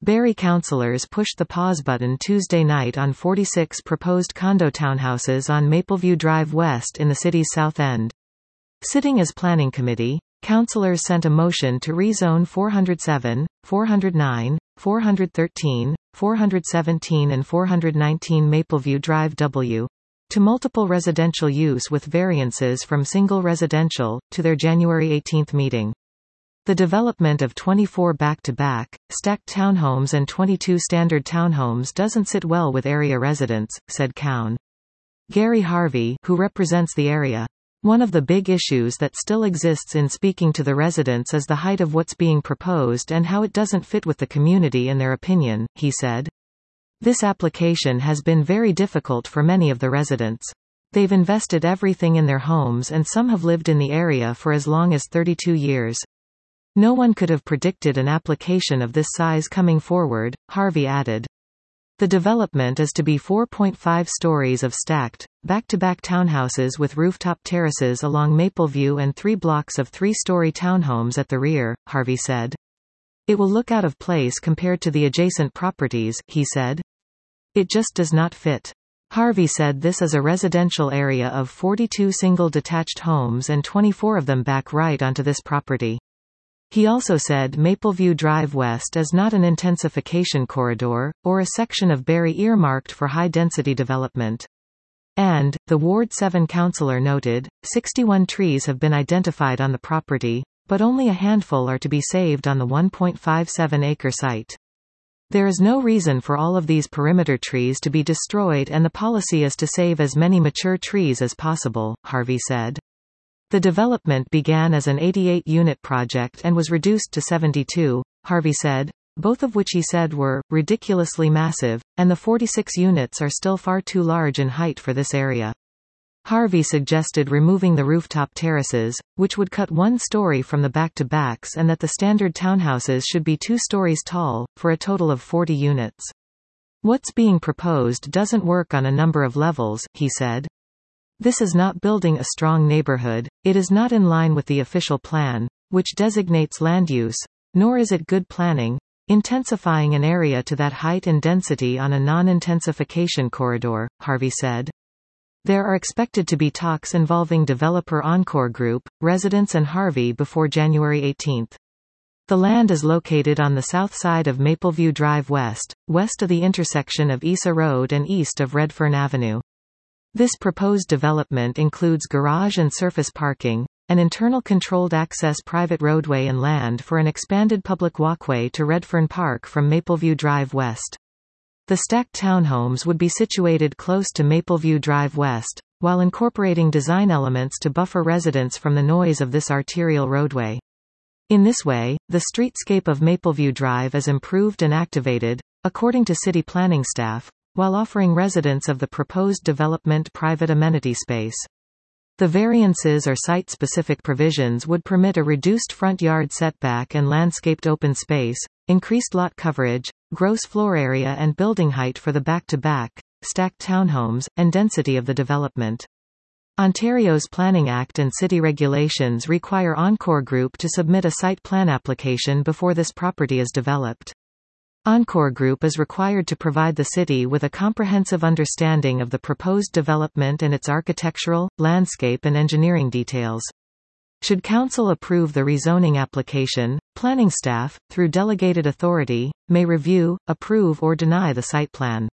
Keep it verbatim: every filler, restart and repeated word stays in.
Barrie councillors pushed the pause button Tuesday night on forty-six proposed condo townhouses on Mapleview Drive West in the city's South End. Sitting as planning committee, councillors sent a motion to rezone four oh seven, four oh nine, four thirteen, four seventeen and four nineteen Mapleview Drive W to multiple residential use with variances from single residential, to their January eighteenth meeting. The development of twenty-four back-to-back, stacked townhomes and twenty-two standard townhomes doesn't sit well with area residents, said Cown. Gary Harvey, who represents the area. One of the big issues that still exists in speaking to the residents is the height of what's being proposed and how it doesn't fit with the community in their opinion, he said. This application has been very difficult for many of the residents. They've invested everything in their homes and some have lived in the area for as long as thirty-two years. No one could have predicted an application of this size coming forward, Harvey added. The development is to be four point five stories of stacked, back-to-back townhouses with rooftop terraces along Mapleview and three blocks of three-story townhomes at the rear, Harvey said. It will look out of place compared to the adjacent properties, he said. It just does not fit. Harvey said this is a residential area of forty-two single detached homes and twenty-four of them back right onto this property. He also said Mapleview Drive West is not an intensification corridor, or a section of Barrie earmarked for high-density development. And, the Ward seven councillor noted, sixty-one trees have been identified on the property, but only a handful are to be saved on the one point five seven acre site. There is no reason for all of these perimeter trees to be destroyed and the policy is to save as many mature trees as possible, Harvey said. The development began as an eighty-eight unit project and was reduced to seventy-two, Harvey said, both of which he said were ridiculously massive, and the forty-six units are still far too large in height for this area. Harvey suggested removing the rooftop terraces, which would cut one story from the back-to-backs, and that the standard townhouses should be two stories tall, for a total of forty units. What's being proposed doesn't work on a number of levels, he said. This is not building a strong neighborhood, it is not in line with the official plan, which designates land use, nor is it good planning, intensifying an area to that height and density on a non-intensification corridor, Harvey said. There are expected to be talks involving developer Encore Group, residents and Harvey before January eighteenth. The land is located on the south side of Mapleview Drive West, west of the intersection of Isa Road and east of Redfern Avenue. This proposed development includes garage and surface parking, an internal controlled access private roadway and land for an expanded public walkway to Redfern Park from Mapleview Drive West. The stacked townhomes would be situated close to Mapleview Drive West, while incorporating design elements to buffer residents from the noise of this arterial roadway. In this way, the streetscape of Mapleview Drive is improved and activated, according to city planning staff, while offering residents of the proposed development private amenity space. The variances or site-specific provisions would permit a reduced front yard setback and landscaped open space, increased lot coverage, gross floor area and building height for the back-to-back, stacked townhomes, and density of the development. Ontario's Planning Act and city regulations require Encore Group to submit a site plan application before this property is developed. Encore Group is required to provide the city with a comprehensive understanding of the proposed development and its architectural, landscape and engineering details. Should Council approve the rezoning application, planning staff, through delegated authority, may review, approve or deny the site plan.